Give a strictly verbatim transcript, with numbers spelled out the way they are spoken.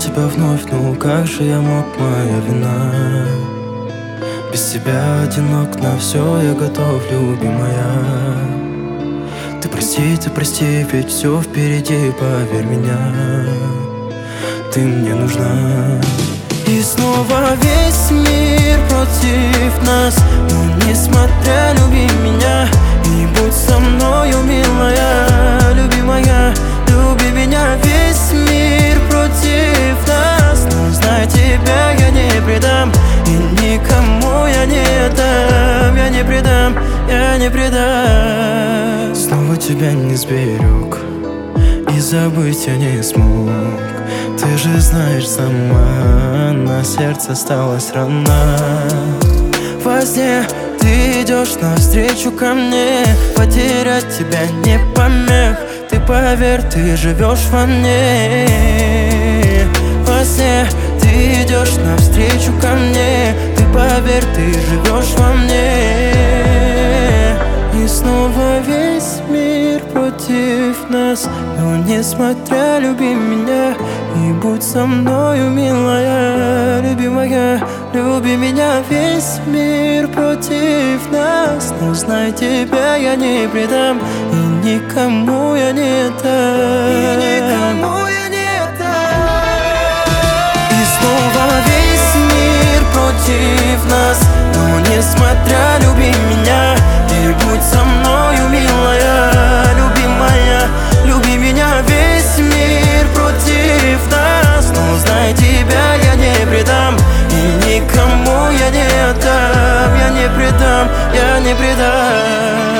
тебя вновь, ну как же я мог, моя вина. Без тебя одинок, на все я готов, любимая. Ты прости, ты прости, ведь все впереди, поверь меня. Ты мне нужна. И снова весь мир против нас, но несмотря, люби меня и будь со мною, милая, любимая. Люби меня, весь мир против нас, но знай, тебя я не предам, и никому я не отдам. Я не предам, я не предам. Снова тебя не сберег, и забыть я не смог. Ты же знаешь сама, на сердце осталась рана. Во сне ты идешь навстречу ко мне, потерять тебя не помех. Ты поверь, ты живешь во мне. Во сне ты идешь навстречу ко мне, ты поверь, ты живешь во мне. И снова весь мир против нас, но несмотря, люби меня и будь со мною, милая, любимая. Люби меня, весь мир против нас, но знай, тебя я не предам, и никому я не отдам. И никому я не отдам. И снова весь мир против нас, но несмотря, люби меня и будь со мною, милая, любимая. Люби меня, весь мир против нас, но знай, тебя я не предам, и никому я не отдам. Я не предам, я не предам.